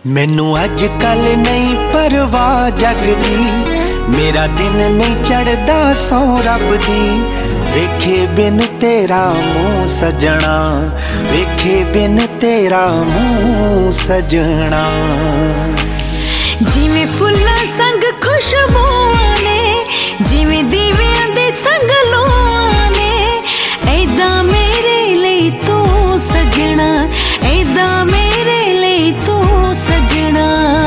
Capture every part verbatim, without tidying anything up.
मैनू अज कल नहीं परवाह जग दी, मेरा दिन नहीं चढ़दा सौ रब दी। वेखे बिन तेरा मुँह सजना, वेखे बिन तेरा मुँह सजना। जिवें फुल्लां संग खुशबूआं ने, जिवें दीवियां दे संग लोआं ने, ऐदां मेरे लई तू सजना, ऐदां मेरे लई तू सजना।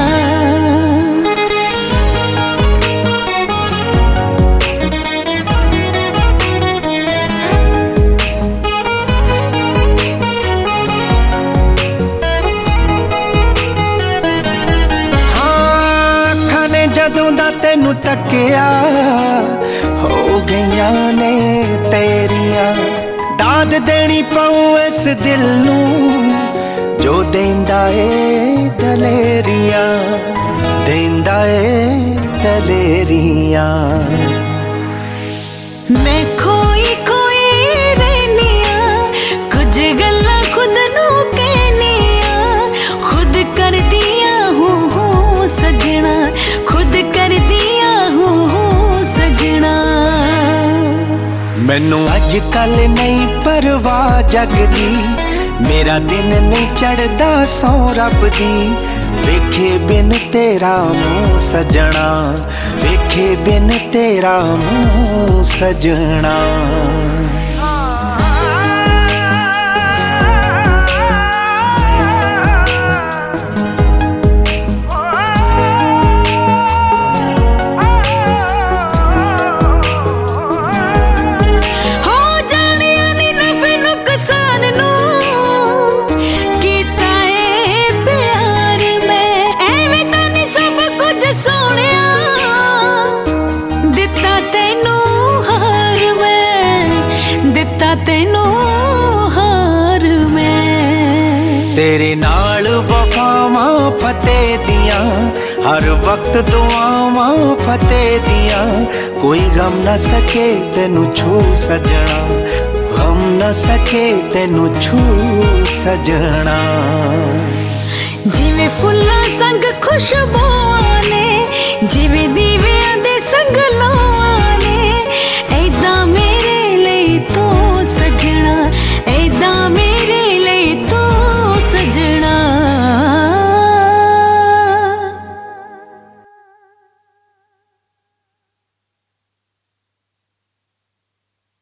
जदों दा तेनू तकिया हो गईयां ने तेरियां, दाद देनी पाऊं इस दिल नू जो देंदा ए दलेरियां, देंदा ए दलेरियां। मैं खोई खोई रहनिया, कुछ गल्लां खुद नू कहनिया, खुद कर दिया हूँ हूँ सजना, खुद कर दिया हूँ हूँ सजना। मैनू अज कल नहीं परवाह जग दी, मेरा दिन नहीं चढ़दा सौ रब दी। वेखे बिन तेरा मुँह सजना, वेखे बिन तेरा मुँह सजना। तेनू हार मैं तेरे नाल वफावां फतेह दियां, हर वक्त दुआवां फतेह दियां। कोई गम न सके तेनू छू सजना, गम न सके तेनू छू सजना। जिवें फुल्लां संग खुशबूआं ने, जिवें दीवियां दे संग लोआं ने, ऐदां मेरे लई तू सजना, ऐदां मेरे लई तू सजना।